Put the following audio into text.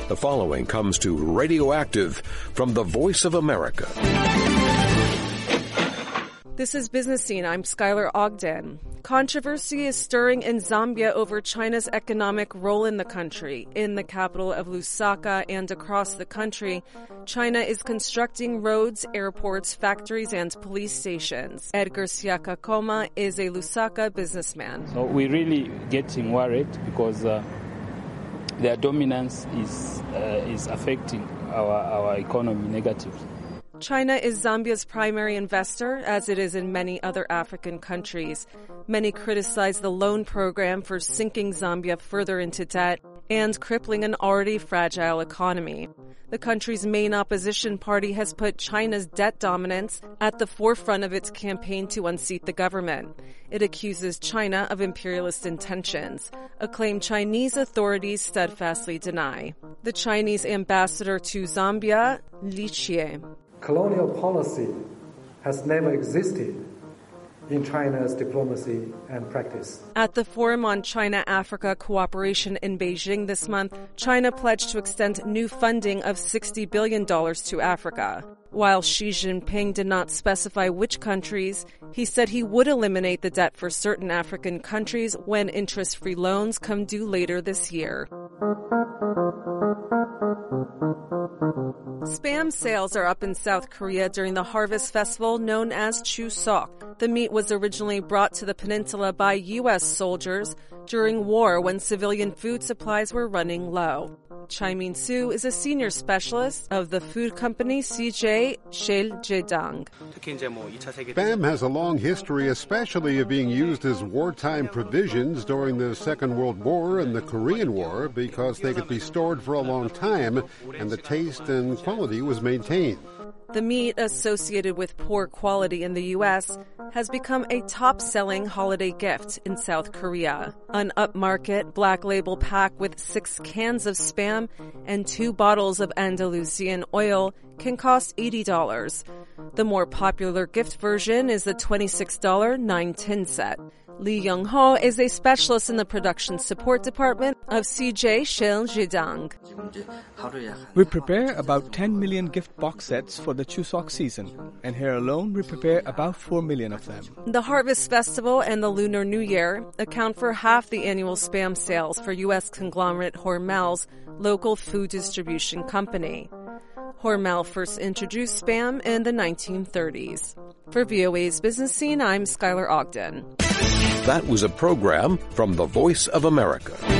The following comes to Radioactive from the Voice of America. This is Business Scene. I'm Skylar Ogden. Controversy is stirring in Zambia over China's economic role in the country. In the capital of Lusaka and across the country, China is constructing roads, airports, factories, and police stations. Edgar Siakakoma is a Lusaka businessman. So we're really getting worried because their dominance is affecting our economy negatively. China is Zambia's primary investor, as it is in many other African countries. Many criticize the loan program for sinking Zambia further into debt and crippling an already fragile economy. The country's main opposition party has put China's debt dominance at the forefront of its campaign to unseat the government. It accuses China of imperialist intentions, a claim Chinese authorities steadfastly deny. The Chinese ambassador to Zambia, Li Xie. Colonial policy has never existed in China's diplomacy and practice. At the Forum on China-Africa Cooperation in Beijing this month, China pledged to extend new funding of $60 billion to Africa. While Xi Jinping did not specify which countries, he said he would eliminate the debt for certain African countries when interest-free loans come due later this year. Spam sales are up in South Korea during the harvest festival known as Chuseok. The meat was originally brought to the peninsula by U.S. soldiers during war when civilian food supplies were running low. Chai Min-soo is a senior specialist of the food company CJ Cheiljedang. Spam has a long history, especially of being used as wartime provisions during the Second World War and the Korean War because they could be stored for a long time and the taste and quality was maintained. The meat associated with poor quality in the U.S. has become a top-selling holiday gift in South Korea. An upmarket black label pack with 6 cans of Spam and 2 bottles of Andalusian oil can cost $80. The more popular gift version is the $26 9-tin set. Lee Young-ho is a specialist in the production support department of CJ Cheiljedang. We prepare about 10 million gift box sets for the Chuseok season, and here alone we prepare about 4 million of them. The Harvest Festival and the Lunar New Year account for half the annual Spam sales for U.S. conglomerate Hormel's local food distribution company. Hormel first introduced Spam in the 1930s. For VOA's Business Scene, I'm Skylar Ogden. That was a program from the Voice of America.